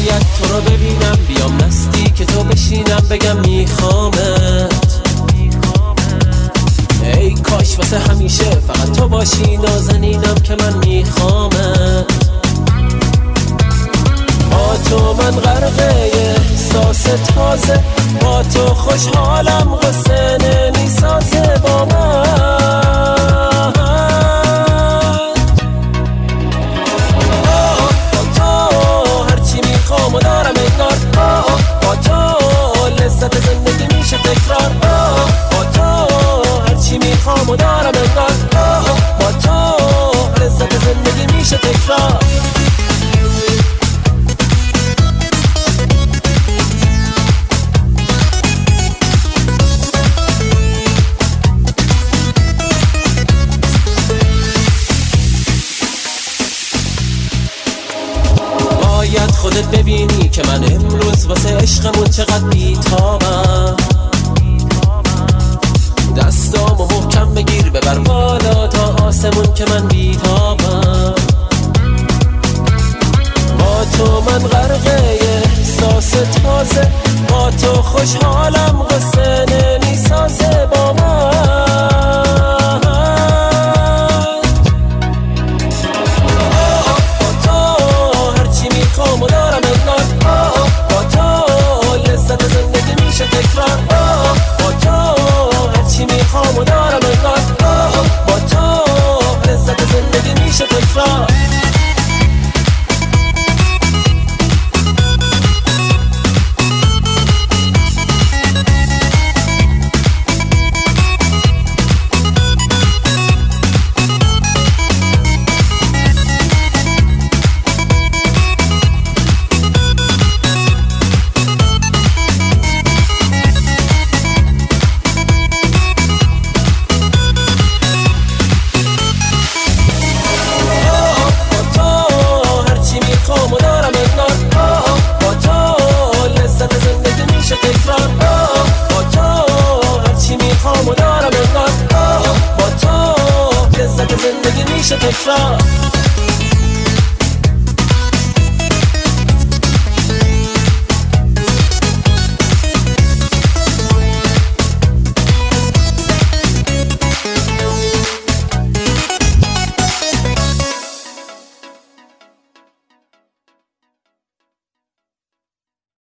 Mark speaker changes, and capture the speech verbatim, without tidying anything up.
Speaker 1: باید تو رو ببینم، بیام نزدیک تو بشینم بگم میخوامت. ای کاش واسه همیشه فقط تو باشی، نازنینم که من میخوامت. با تو من غرقه احساس تازه، با تو خوشحالم قصه نمیسازه با من. با تو هرچی میخوام و دارم انگار، با تو لذت زندگی میشه تکرار. با تو هرچی میخوام و دارم انگار، با تو لذت زندگی میشه تکرار. باید خودت ببینی که من امروز واسه عشقمون چقدر بیتابم. دستامو محکم بگیر ببر بالا تا آسمون که من بیتابم. با تو من غرقه احساس تازه، با تو خوشحالم قصه نمیسازه با من. با تو هرچی میخوام و دارم انگار، با تو لذت زندگی میشه تکرار. با تو هرچی میخوام و دارم انگار، با تو لذت زندگی میشه تکرار. زندگی میشه تکرار.